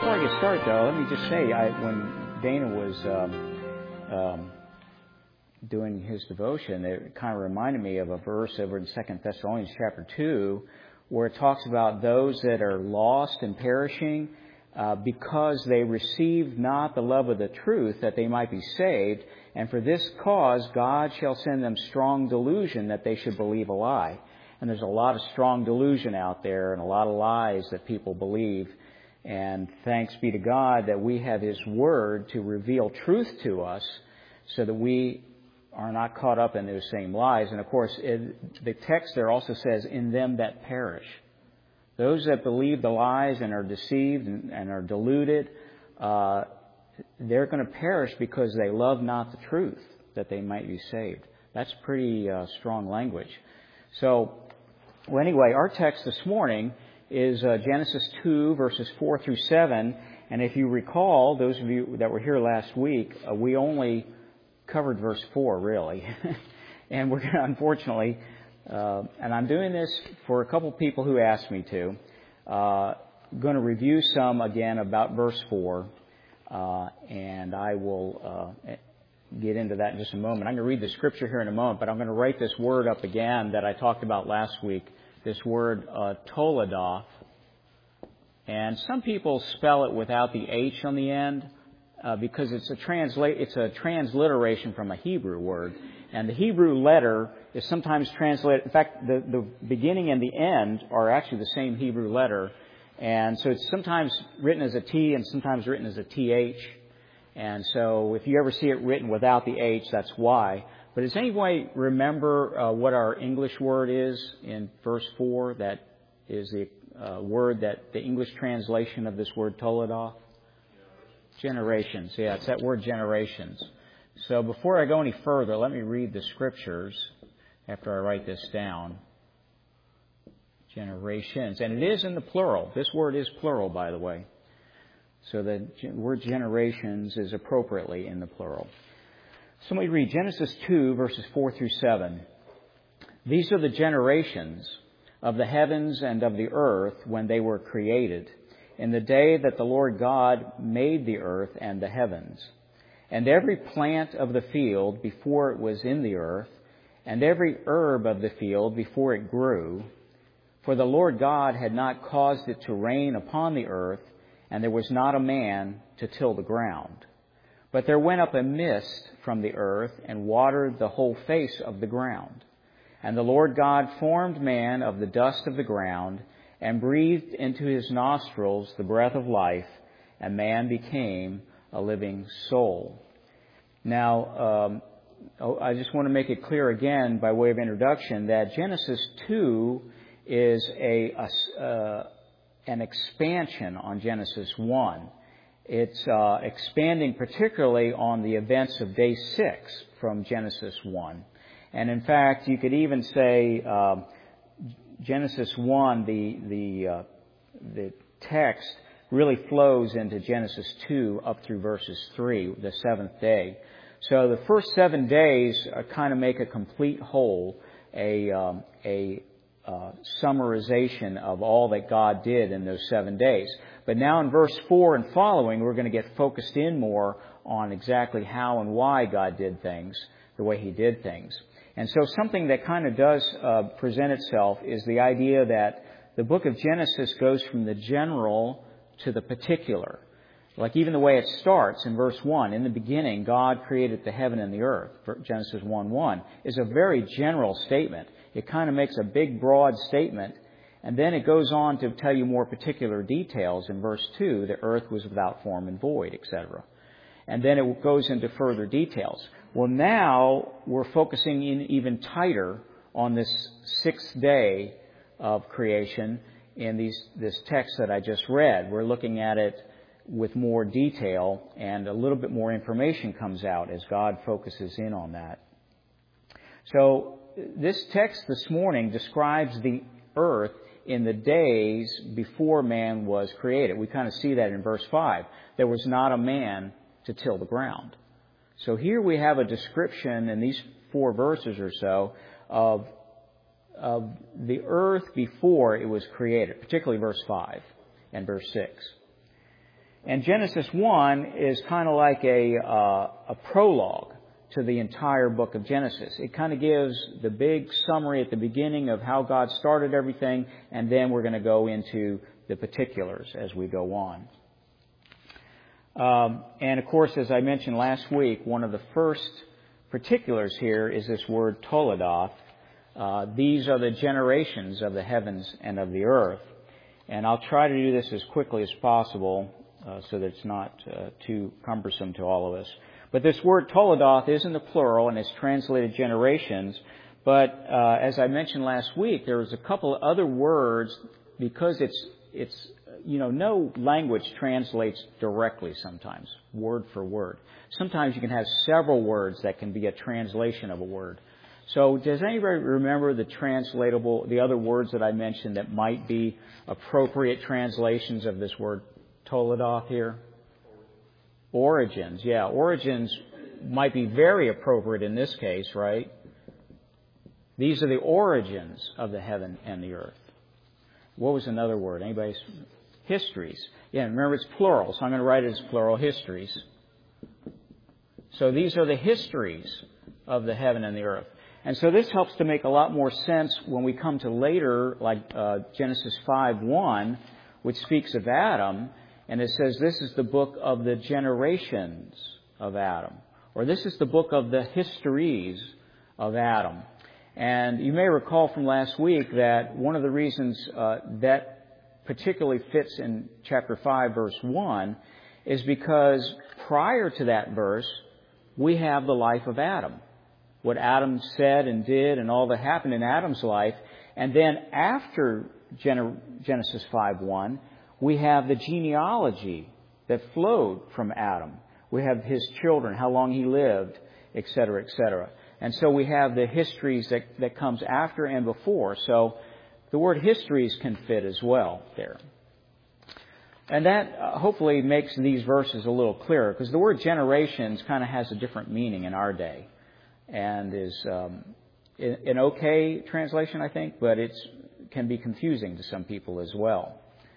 Before I get started, though, let me just say, when Dana was doing his devotion, it kind of reminded me of a verse over in 2 Thessalonians chapter 2, where it talks about those that are lost and perishing because they received not the love of the truth, that they might be saved. And for this cause God shall send them strong delusion, that they should believe a lie. And there's a lot of strong delusion out there and a lot of lies that people believe. And thanks be to God that we have His Word to reveal truth to us so that we are not caught up in those same lies. And of course, the text there also says, in them that perish. Those that believe the lies and are deceived and are deluded, they're going to perish because they love not the truth, that they might be saved. That's pretty strong language. So, well, anyway, our text this morning is Genesis 2, verses 4 through 7. And if you recall, those of you that were here last week, we only covered verse 4, really. And we're going to, unfortunately, and I'm doing this for a couple people who asked me to, going to review some again about verse 4, and I will get into that in just a moment. I'm going to read the scripture here in a moment, but I'm going to write this word up again that I talked about last week, this word toledoth. And some people spell it without the H on the end because it's a transliteration from a Hebrew word. And the Hebrew letter is sometimes translated. In fact, the beginning and the end are actually the same Hebrew letter. And so it's sometimes written as a T and sometimes written as a TH. And so if you ever see it written without the H, that's why. But does anybody remember what our English word is in verse 4? That is the word that the English translation of this word toledoth? Generations. Yeah, it's that word generations. So before I go any further, let me read the scriptures after I write this down. Generations. And it is in the plural. This word is plural, by the way. So the word generations is appropriately in the plural. So let me read Genesis 2, verses 4 through 7. These are the generations of the heavens and of the earth when they were created, in the day that the Lord God made the earth and the heavens. And every plant of the field before it was in the earth, and every herb of the field before it grew. For the Lord God had not caused it to rain upon the earth, and there was not a man to till the ground. But there went up a mist from the earth and watered the whole face of the ground. And the Lord God formed man of the dust of the ground and breathed into his nostrils the breath of life, and man became a living soul. Now, I just want to make it clear again by way of introduction that Genesis 2 is an expansion on Genesis 1. It's expanding particularly on the events of day 6 from Genesis 1. And in fact, you could even say Genesis 1, the text really flows into Genesis 2 up through verses 3, the 7th day. So the first 7 days kind of make a complete whole, a summarization of all that God did in those 7 days. But now in verse 4 and following, we're going to get focused in more on exactly how and why God did things, the way He did things. And so something that kind of does present itself is the idea that the book of Genesis goes from the general to the particular. Like even the way it starts in verse 1, in the beginning God created the heaven and the earth, Genesis 1:1, is a very general statement. It kind of makes a big, broad statement. And then it goes on to tell you more particular details in verse 2. The earth was without form and void, etc. And then it goes into further details. Well, now we're focusing in even tighter on this 6th day of creation in this text that I just read. We're looking at it with more detail, and a little bit more information comes out as God focuses in on that. So this text this morning describes the earth in the days before man was created. We kind of see that in verse 5. There was not a man to till the ground. So here we have a description in these 4 verses or so of the earth before it was created, particularly verse 5 and verse 6. And Genesis 1 is kind of like a prologue to the entire book of Genesis. It kind of gives the big summary at the beginning of how God started everything, and then we're going to go into the particulars as we go on. And of course, as I mentioned last week, one of the first particulars here is this word Toledoth. These are the generations of the heavens and of the earth. And I'll try to do this as quickly as possible so that it's not too cumbersome to all of us. But this word Toledoth is in the plural and it's translated generations. But as I mentioned last week, there was a couple of other words because it's no language translates directly sometimes, word for word. Sometimes you can have several words that can be a translation of a word. So does anybody remember the other words that I mentioned that might be appropriate translations of this word Toledoth here? Origins. Yeah, origins might be very appropriate in this case, right? These are the origins of the heaven and the earth. What was another word? Anybody's? Histories. Yeah, remember it's plural, so I'm going to write it as plural, histories. So these are the histories of the heaven and the earth. And so this helps to make a lot more sense when we come to later, like Genesis 5:1, which speaks of Adam, and it says this is the book of the generations of Adam, or this is the book of the histories of Adam. And you may recall from last week that one of the reasons that particularly fits in chapter 5, verse 1, is because prior to that verse, we have the life of Adam. What Adam said and did and all that happened in Adam's life. And then after Genesis 5:1, we have the genealogy that flowed from Adam. We have his children, how long he lived, etc., etc. And so we have the histories that comes after and before. So the word histories can fit as well there. And that hopefully makes these verses a little clearer, because the word generations kind of has a different meaning in our day and is an okay translation, I think, but it can be confusing to some people as well.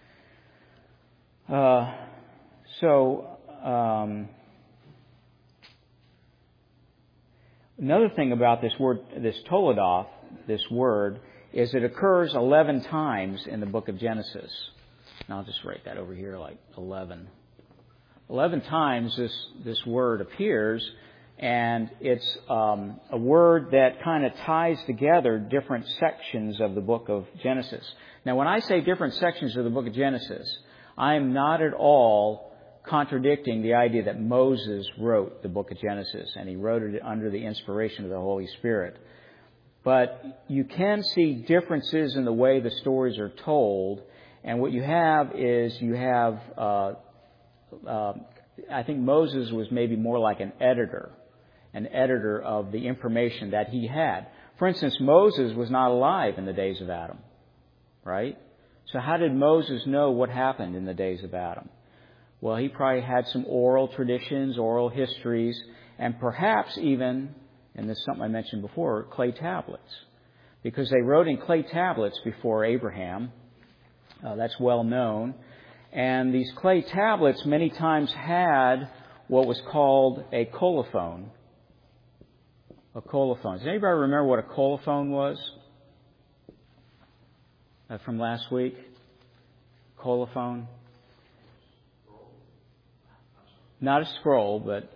Another thing about this word, this Toledoth, this word, is it occurs 11 times in the book of Genesis. And I'll just write that over here like 11. 11 times this word appears, and it's a word that kind of ties together different sections of the book of Genesis. Now, when I say different sections of the book of Genesis, I am not at all contradicting the idea that Moses wrote the book of Genesis, and he wrote it under the inspiration of the Holy Spirit. But you can see differences in the way the stories are told, and what you have is I think Moses was maybe more like an editor of the information that he had. For instance, Moses was not alive in the days of Adam, right? So how did Moses know what happened in the days of Adam? Well, he probably had some oral traditions, oral histories, and perhaps even, and this is something I mentioned before, clay tablets. Because they wrote in clay tablets before Abraham. That's well known. And these clay tablets many times had what was called a colophon. A colophon. Does anybody remember what a colophon was? From last week? Colophon? Not a scroll, but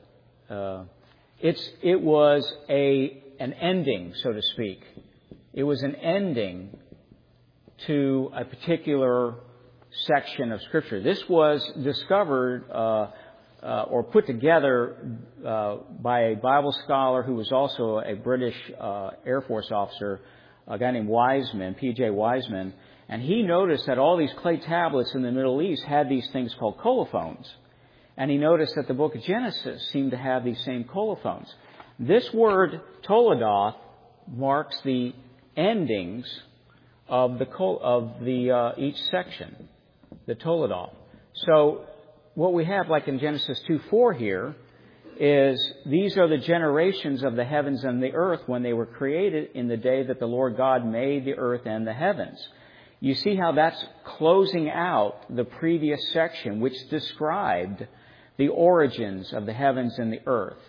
it was an ending, so to speak. It was an ending to a particular section of Scripture. This was discovered or put together by a Bible scholar who was also a British Air Force officer, a guy named Wiseman, P.J. Wiseman, and he noticed that all these clay tablets in the Middle East had these things called colophons. And he noticed that the book of Genesis seemed to have these same colophons. This word, Toledoth, marks the endings of each section, the Toledoth. So what we have, like in Genesis 2:4 here, is these are the generations of the heavens and the earth when they were created in the day that the Lord God made the earth and the heavens. You see how that's closing out the previous section, which described the origins of the heavens and the earth.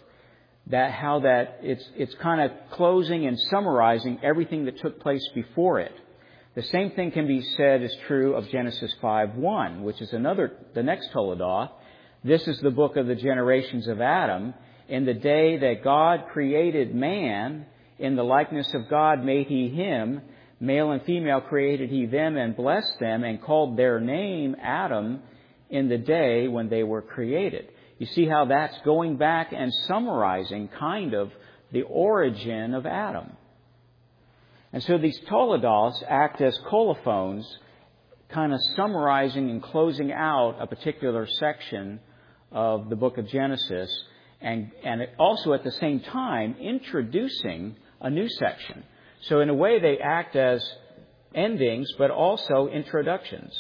It's kind of closing and summarizing everything that took place before it. The same thing can be said is true of Genesis 5:1, which is the next Toledoth. This is the book of the generations of Adam. In the day that God created man, in the likeness of God made he him, male and female created he them, and blessed them, and called their name Adam in the day when they were created. You see how that's going back and summarizing kind of the origin of Adam. And so these Toledoths act as colophons, kind of summarizing and closing out a particular section of the book of Genesis, and also at the same time introducing a new section. So in a way they act as endings, but also introductions.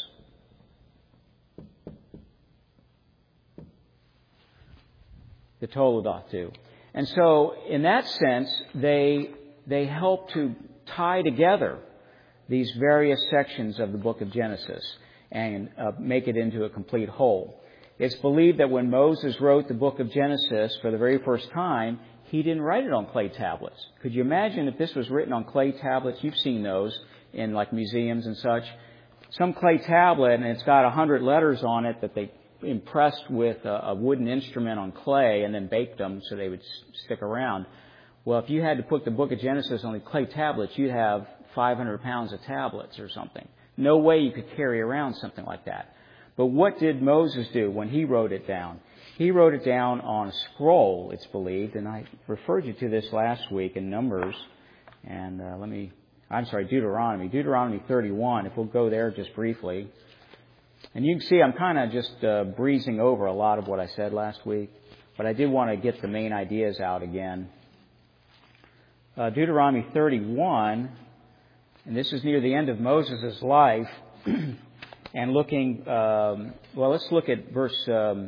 The Toledoth do. And so in that sense, they help to tie together these various sections of the book of Genesis and make it into a complete whole. It's believed that when Moses wrote the book of Genesis for the very first time, he didn't write it on clay tablets. Could you imagine if this was written on clay tablets? You've seen those in like museums and such. Some clay tablet, and it's got 100 letters on it that they impressed with a wooden instrument on clay and then baked them so they would stick around. Well, if you had to put the book of Genesis on the clay tablets, you'd have 500 pounds of tablets or something. No way you could carry around something like that. But what did Moses do when he wrote it down? He wrote it down on a scroll, it's believed, and I referred you to this last week in Numbers, and Deuteronomy. Deuteronomy 31, if we'll go there just briefly. And you can see I'm kind of just breezing over a lot of what I said last week, but I did want to get the main ideas out again. Deuteronomy 31, and this is near the end of Moses' life, and looking, let's look at verse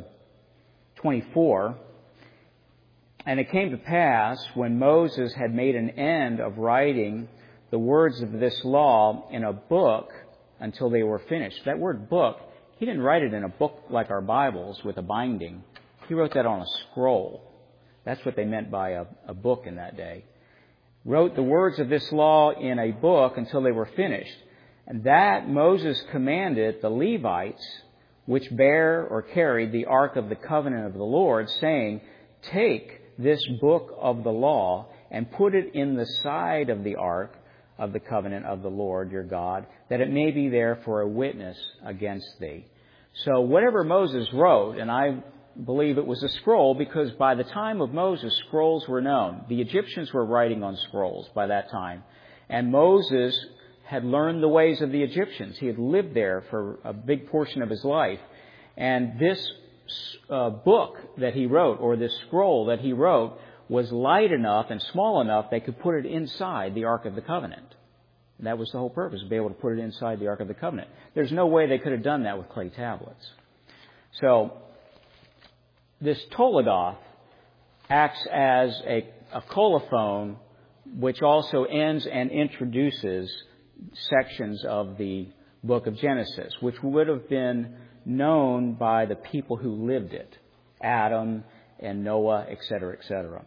24. And it came to pass, when Moses had made an end of writing the words of this law in a book until they were finished. That word book, he didn't write it in a book like our Bibles with a binding. He wrote that on a scroll. That's what they meant by a book in that day. Wrote the words of this law in a book until they were finished. And that Moses commanded the Levites, which bear or carried the ark of the covenant of the Lord, saying, take this book of the law and put it in the side of the ark of the covenant of the Lord your God, that it may be there for a witness against thee. So whatever Moses wrote, and I believe it was a scroll, because by the time of Moses, scrolls were known. The Egyptians were writing on scrolls by that time. And Moses had learned the ways of the Egyptians. He had lived there for a big portion of his life. And this book that he wrote, or this scroll that he wrote, was light enough and small enough they could put it inside the Ark of the Covenant. And that was the whole purpose, to be able to put it inside the Ark of the Covenant. There's no way they could have done that with clay tablets. So this Toledoth acts as a colophon, which also ends and introduces sections of the book of Genesis, which would have been known by the people who lived it, Adam and Noah, etc., etc.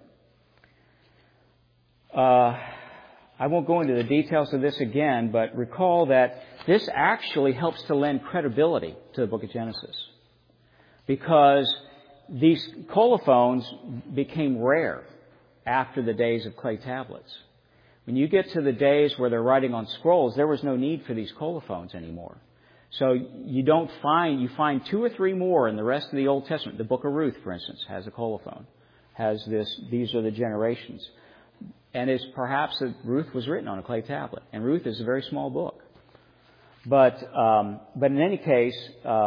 I won't go into the details of this again, but recall that this actually helps to lend credibility to the book of Genesis, because these colophons became rare after the days of clay tablets. When you get to the days where they're writing on scrolls, there was no need for these colophons anymore. So you find two or three more in the rest of the Old Testament. The book of Ruth, for instance, has a colophon, these are the generations. And it's perhaps that Ruth was written on a clay tablet. And Ruth is a very small book. But in any case,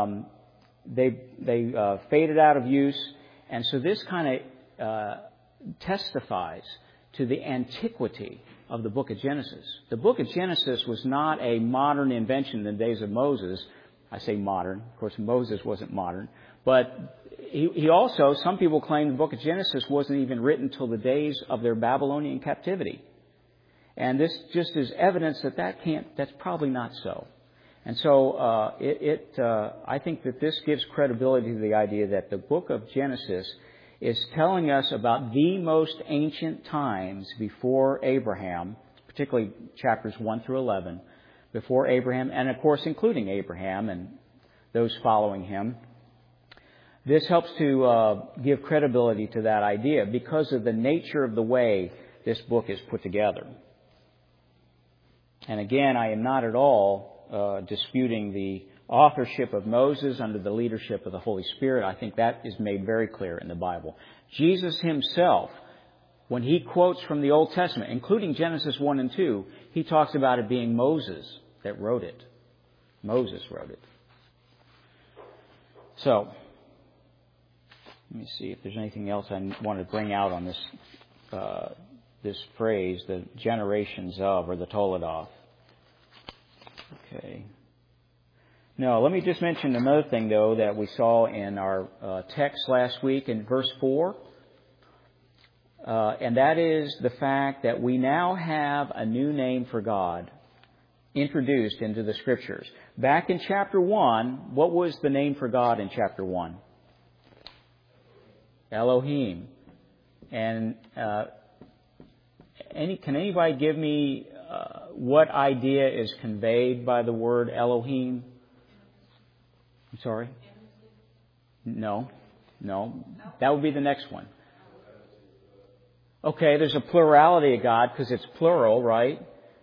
they faded out of use. And so this kind of testifies to the antiquity of the book of Genesis. The book of Genesis was not a modern invention in the days of Moses. I say modern. Of course, Moses wasn't modern. But he also, some people claim the book of Genesis wasn't even written till the days of their Babylonian captivity. And this just is evidence that's probably not so. And so I think that this gives credibility to the idea that the book of Genesis is telling us about the most ancient times before Abraham, particularly chapters 1 through 11, before Abraham, and of course including Abraham and those following him. This helps to give credibility to that idea because of the nature of the way this book is put together. And again, I am not at all disputing the authorship of Moses under the leadership of the Holy Spirit. I think that is made very clear in the Bible. Jesus himself, when he quotes from the Old Testament, including Genesis 1 and 2, he talks about it being Moses that wrote it. Moses wrote it. So, let me see if there's anything else I want to bring out on this phrase, the generations of, or the Toledoth. Okay. No, let me just mention another thing, though, that we saw in our text last week in verse 4. And that is the fact that we now have a new name for God introduced into the Scriptures. Back in chapter 1, what was the name for God in chapter 1? Elohim. And can anybody give me what idea is conveyed by the word Elohim? I'm sorry? No. That would be the next one. Okay, there's a plurality of God because it's plural, right?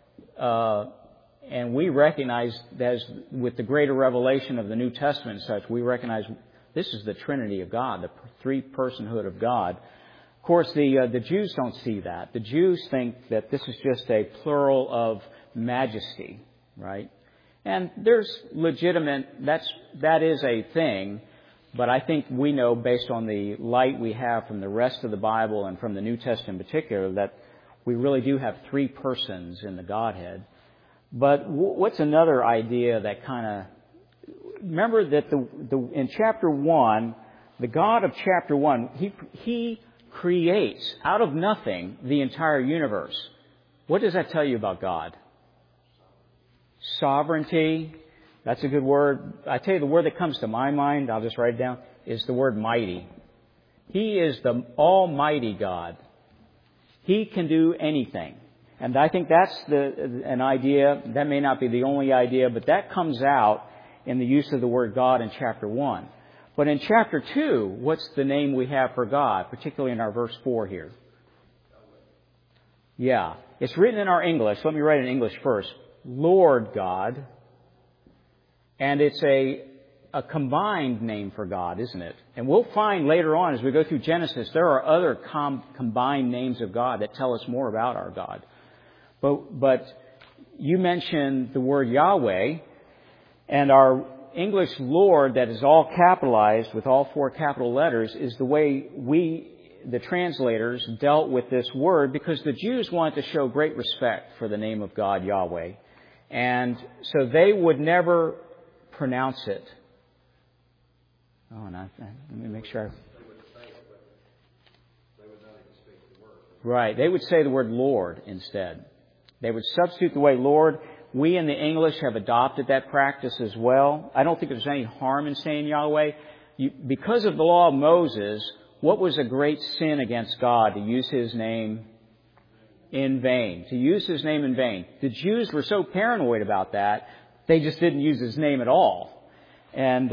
And we recognize that with the greater revelation of the New Testament and such, we recognize this is the Trinity of God, the three-personhood of God. Of course, the Jews don't see that. The Jews think that this is just a plural of majesty, right? And there's that is a thing, but I think we know based on the light we have from the rest of the Bible and from the New Testament in particular that we really do have three persons in the Godhead. But what's another idea that kind of... Remember that in chapter 1, the God of chapter 1, He creates out of nothing the entire universe. What does that tell you about God? Sovereignty. That's a good word. I tell you, the word that comes to my mind, I'll just write it down, is the word mighty. He is the Almighty God. He can do anything. And I think that's an idea. That may not be the only idea, but that comes out in the use of the word God in chapter 1. But in chapter 2, what's the name we have for God, particularly in our verse 4 here? Yeah. It's written in our English. Let me write it in English first. Lord God. And it's a combined name for God, isn't it? And we'll find later on as we go through Genesis, there are other combined names of God that tell us more about our God. But you mentioned the word Yahweh, and our English Lord that is all capitalized with all four capital letters is the way we, the translators, dealt with this word because the Jews wanted to show great respect for the name of God, Yahweh. And so they would never pronounce it. Oh, let me make sure. Right. They would say the word Lord instead. They would substitute the way Lord. We in the English have adopted that practice as well. I don't think there's any harm in saying Yahweh. Because of the law of Moses, what was a great sin against God? To use His name in vain. To use His name in vain. The Jews were so paranoid about that, they just didn't use His name at all. And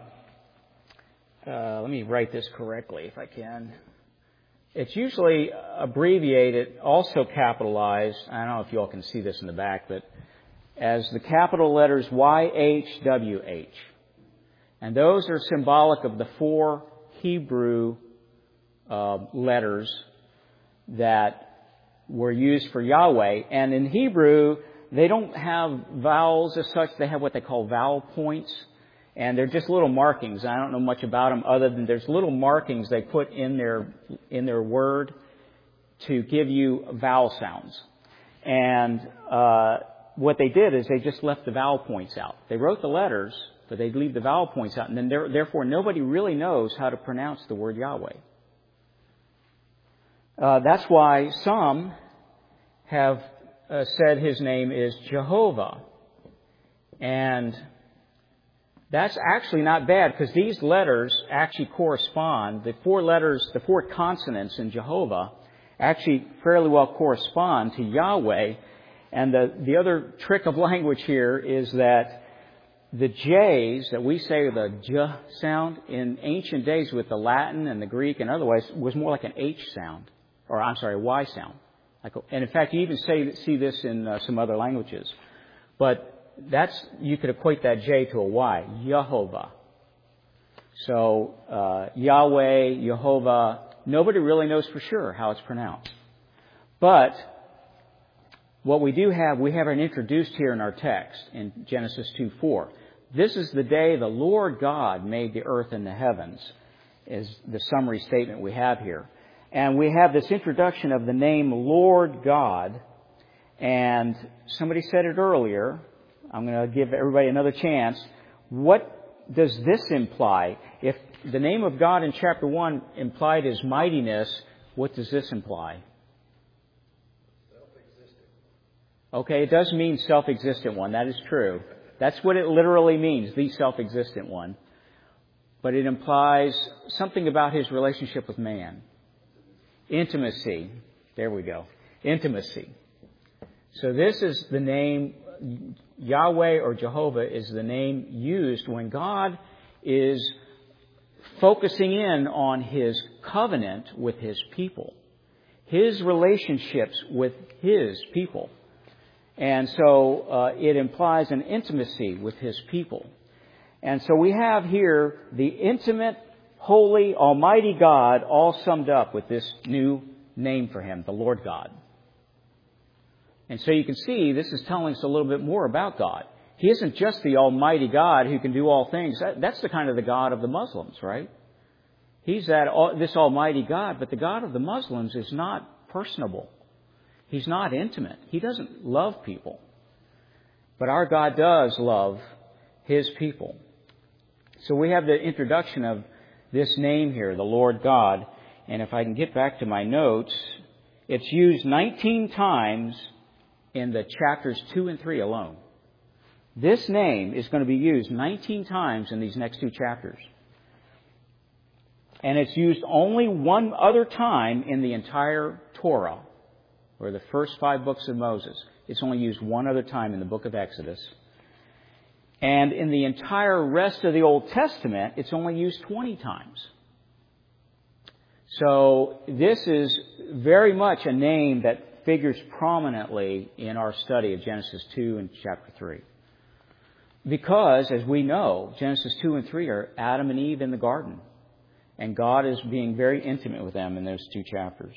let me write this correctly if I can. It's usually abbreviated, also capitalized. I don't know if you all can see this in the back, but as the capital letters YHWH. And those are symbolic of the four Hebrew letters that were used for Yahweh. And in Hebrew, they don't have vowels as such. They have what they call vowel points. And they're just little markings. I don't know much about them other than there's little markings they put in their word to give you vowel sounds. And what they did is they just left the vowel points out. They wrote the letters, but they'd leave the vowel points out. And then therefore nobody really knows how to pronounce the word Yahweh. That's why some have said His name is Jehovah. And that's actually not bad because these letters actually correspond. The four consonants in Jehovah actually fairly well correspond to Yahweh. And the other trick of language here is that the J's that we say are the J sound in ancient days with the Latin and the Greek and otherwise was more like an H sound, or I'm sorry, a Y sound. And in fact, you even see this in some other languages. But you could equate that J to a Y, Yehovah. So Yahweh, Yehovah, nobody really knows for sure how it's pronounced. But what we have it introduced here in our text in Genesis 2:4. This is the day the Lord God made the earth and the heavens, is the summary statement we have here. And we have this introduction of the name Lord God. And somebody said it earlier. I'm going to give everybody another chance. What does this imply? If the name of God in chapter 1 implied His mightiness, what does this imply? Self-existent. Okay, it does mean self-existent one. That is true. That's what it literally means, the self-existent one. But it implies something about His relationship with man. Intimacy. There we go. Intimacy. So this is the name, Yahweh or Jehovah is the name used when God is focusing in on His covenant with His people. His relationships with His people. And so it implies an intimacy with His people. And so we have here the intimate, holy, almighty God all summed up with this new name for Him, the Lord God. And so you can see this is telling us a little bit more about God. He isn't just the almighty God who can do all things. That's the kind of the God of the Muslims, right? He's this almighty God, but the God of the Muslims is not personable. He's not intimate. He doesn't love people. But our God does love His people. So we have the introduction of this name here, the Lord God. And if I can get back to my notes, it's used 19 times in the chapters 2 and 3 alone. This name is going to be used 19 times in these next two chapters. And it's used only one other time in the entire Torah, or the first 5 books of Moses. It's only used one other time in the book of Exodus. And in the entire rest of the Old Testament, it's only used 20 times. So this is very much a name that figures prominently in our study of Genesis 2 and chapter 3. Because, as we know, Genesis 2 and 3 are Adam and Eve in the garden. And God is being very intimate with them in those 2 chapters.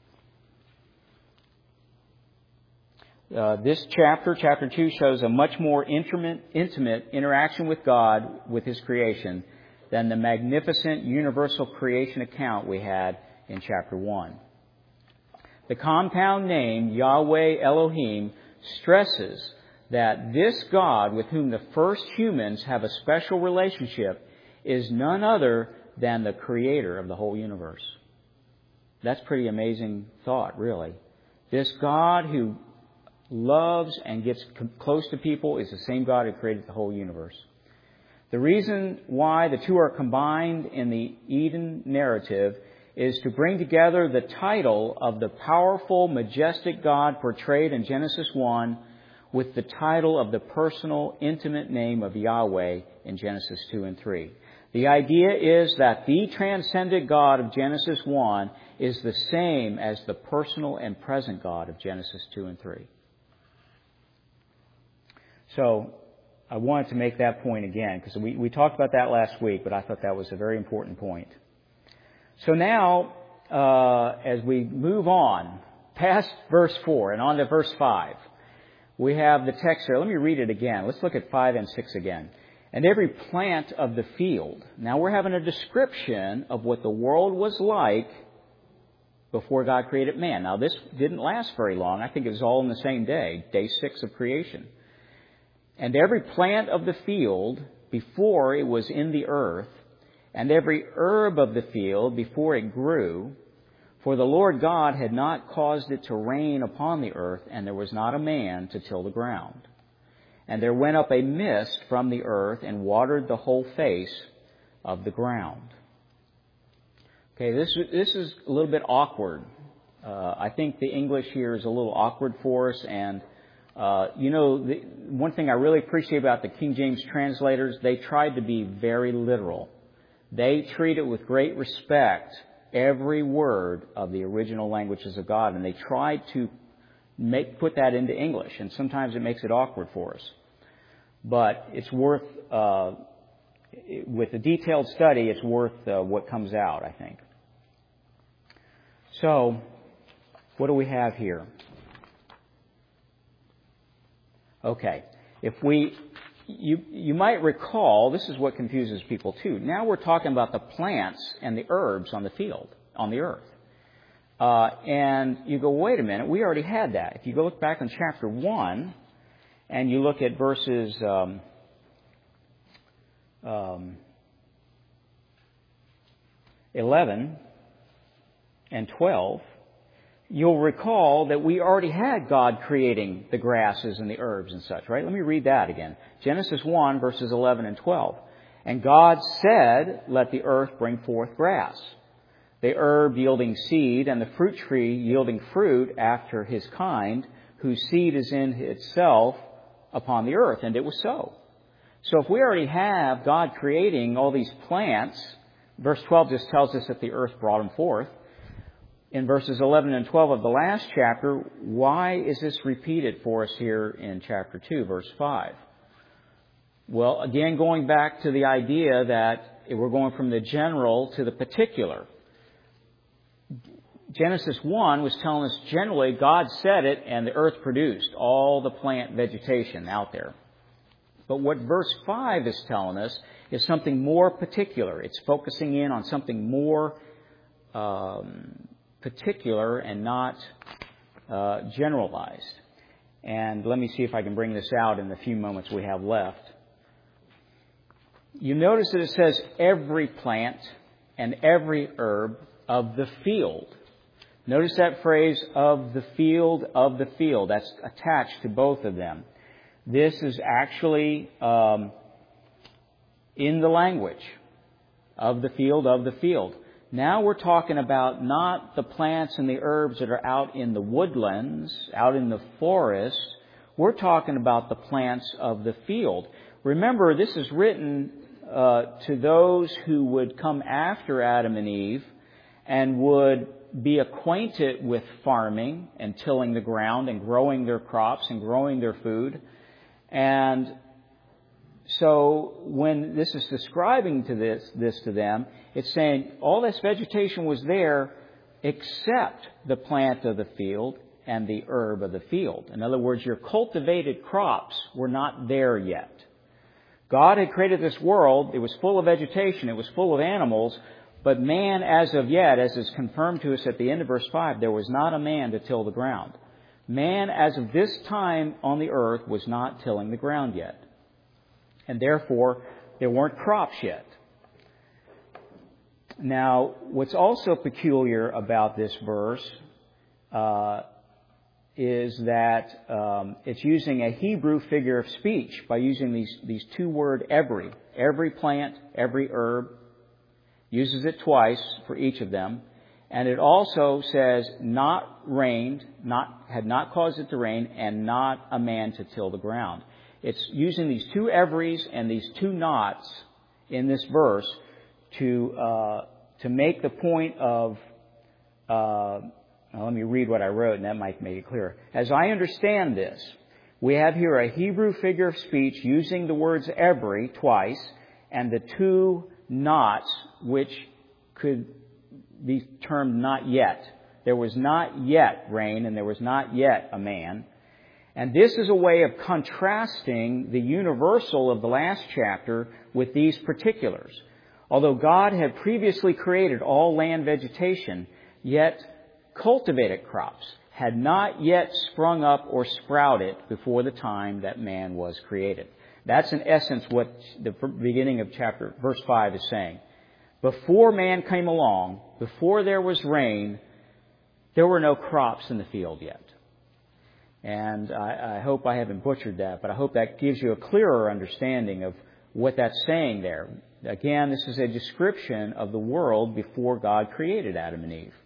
This chapter 2, shows a much more intimate interaction with God, with His creation, than the magnificent universal creation account we had in chapter 1. The compound name, Yahweh Elohim, stresses that this God with whom the first humans have a special relationship is none other than the Creator of the whole universe. That's a pretty amazing thought, really. This God who loves and gets close to people is the same God who created the whole universe. The reason why the two are combined in the Eden narrative is to bring together the title of the powerful, majestic God portrayed in Genesis 1 with the title of the personal, intimate name of Yahweh in Genesis 2 and 3. The idea is that the transcendent God of Genesis 1 is the same as the personal and present God of Genesis 2 and 3. So I wanted to make that point again because we talked about that last week, but I thought that was a very important point. So now, as we move on past verse 4 and on to verse 5, we have the text here. Let me read it again. Let's look at 5 and 6 again. And every plant of the field. Now we're having a description of what the world was like before God created man. Now this didn't last very long. I think it was all in the same day 6 of creation. And every plant of the field before it was in the earth, and every herb of the field before it grew, for the Lord God had not caused it to rain upon the earth, and there was not a man to till the ground. And there went up a mist from the earth and watered the whole face of the ground. Okay, this is a little bit awkward. I think the English here is a little awkward for us. And, one thing I really appreciate about the King James translators, they tried to be very literal. They treat it with great respect, every word of the original languages of God. And they tried to put that into English. And sometimes it makes it awkward for us. But it's worth, with a detailed study, it's worth what comes out, I think. So, what do we have here? Okay. You might recall, this is what confuses people too. Now we're talking about the plants and the herbs on the field, on the earth. And you go, wait a minute, we already had that. If you go look back on chapter 1, and you look at verses 11 and 12, you'll recall that we already had God creating the grasses and the herbs and such, right? Let me read that again. Genesis 1, verses 11 and 12. And God said, let the earth bring forth grass, the herb yielding seed, and the fruit tree yielding fruit after his kind, whose seed is in itself upon the earth. And it was so. So if we already have God creating all these plants, verse 12 just tells us that the earth brought them forth. In verses 11 and 12 of the last chapter, why is this repeated for us here in chapter 2, verse 5? Well, again, going back to the idea that we're going from the general to the particular. Genesis 1 was telling us generally God said it and the earth produced all the plant vegetation out there. But what verse 5 is telling us is something more particular. It's focusing in on something more particular and not generalized. And let me see if I can bring this out in the few moments we have left. You notice that it says every plant and every herb of the field. Notice that phrase, of the field, of the field. That's attached to both of them. This is actually in the language, of the field, of the field. Now we're talking about not the plants and the herbs that are out in the woodlands, out in the forest. We're talking about the plants of the field. Remember, this is written to those who would come after Adam and Eve and would be acquainted with farming and tilling the ground and growing their crops and growing their food. And so when this is describing this to them, it's saying all this vegetation was there except the plant of the field and the herb of the field. In other words, your cultivated crops were not there yet. God had created this world. It was full of vegetation. It was full of animals. But man, as of yet, as is confirmed to us at the end of verse 5, there was not a man to till the ground. Man, as of this time on the earth, was not tilling the ground yet. And therefore, there weren't crops yet. Now, what's also peculiar about this verse is that it's using a Hebrew figure of speech by using these two words, every plant, every herb. Uses it twice for each of them. And it also says not rained, had not caused it to rain, and not a man to till the ground. It's using these two everys and these two nots in this verse to make the point of, let me read what I wrote and that might make it clearer. As I understand this, we have here a Hebrew figure of speech using the words every twice and the two nots which could be termed not yet. There was not yet rain and there was not yet a man. And this is a way of contrasting the universal of the last chapter with these particulars. Although God had previously created all land vegetation, yet cultivated crops had not yet sprung up or sprouted before the time that man was created. That's in essence what the beginning of verse 5 is saying. Before man came along, before there was rain, there were no crops in the field yet. And I hope I haven't butchered that, but I hope that gives you a clearer understanding of what that's saying there. Again, this is a description of the world before God created Adam and Eve.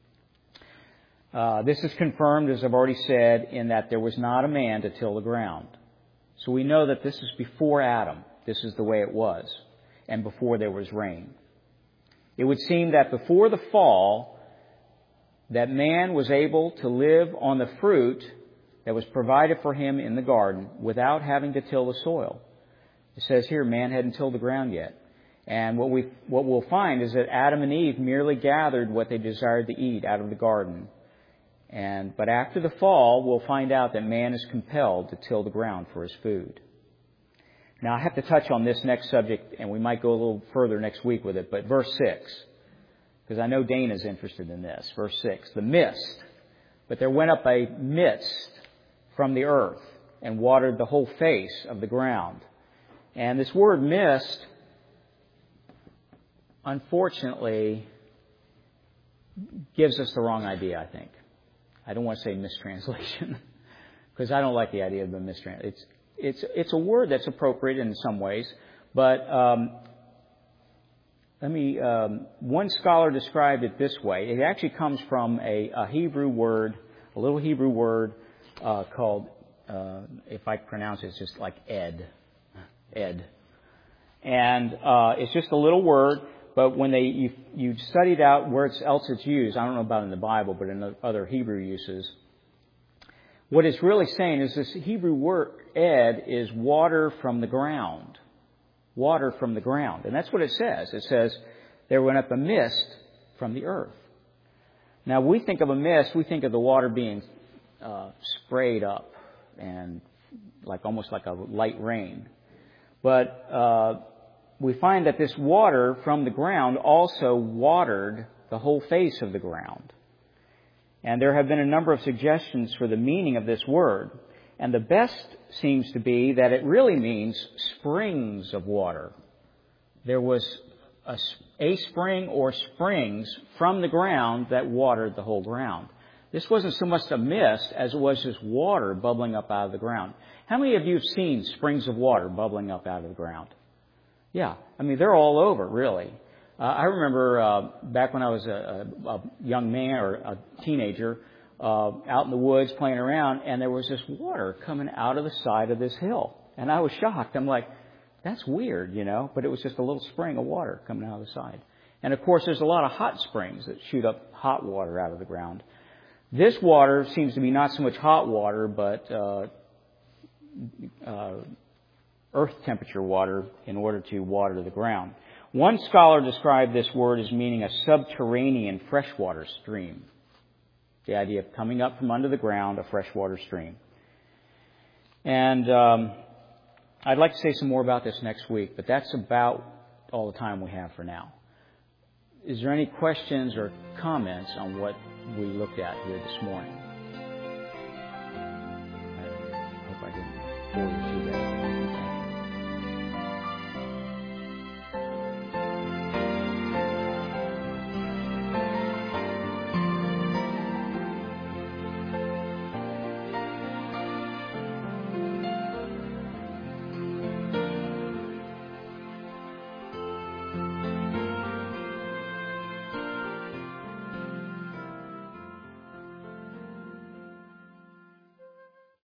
This is confirmed, as I've already said, in that there was not a man to till the ground. So we know that this is before Adam. This is the way it was, and before there was rain. It would seem that before the fall, that man was able to live on the fruit that was provided for him in the garden without having to till the soil. It says here, man hadn't tilled the ground yet. And what we'll find is that Adam and Eve merely gathered what they desired to eat out of the garden. But after the fall, we'll find out that man is compelled to till the ground for his food. Now, I have to touch on this next subject, and we might go a little further next week with it, but verse 6, because I know Dana's interested in this. Verse 6, the mist. But there went up a mist from the earth and watered the whole face of the ground. And this word mist, unfortunately, gives us the wrong idea, I think. I don't want to say mistranslation, because I don't like the idea of the mistranslation. It's a word that's appropriate in some ways, but one scholar described it this way. It actually comes from a Hebrew word, a little Hebrew word called, if I pronounce it, it's just like ed. And it's just a little word, but when you studied out where else it's used, I don't know about in the Bible, but in other Hebrew uses, what it's really saying is this Hebrew word, ed, is water from the ground. Water from the ground. And that's what it says. It says, there went up a mist from the earth. Now, we think of a mist, we think of the water being sprayed up and almost like a light rain. But we find that this water from the ground also watered the whole face of the ground. And there have been a number of suggestions for the meaning of this word. And the best seems to be that it really means springs of water. There was a spring or springs from the ground that watered the whole ground. This wasn't so much a mist as it was just water bubbling up out of the ground. How many of you have seen springs of water bubbling up out of the ground? Yeah, I mean, they're all over, really. I remember back when I was a young man or a teenager out in the woods playing around, and there was this water coming out of the side of this hill. And I was shocked. I'm like, that's weird, but it was just a little spring of water coming out of the side. And, of course, there's a lot of hot springs that shoot up hot water out of the ground. This water seems to be not so much hot water, but earth temperature water in order to water the ground. One scholar described this word as meaning a subterranean freshwater stream. The idea of coming up from under the ground, a freshwater stream. And I'd like to say some more about this next week, but that's about all the time we have for now. Is there any questions or comments on what we looked at here this morning? I hope I didn't bore you.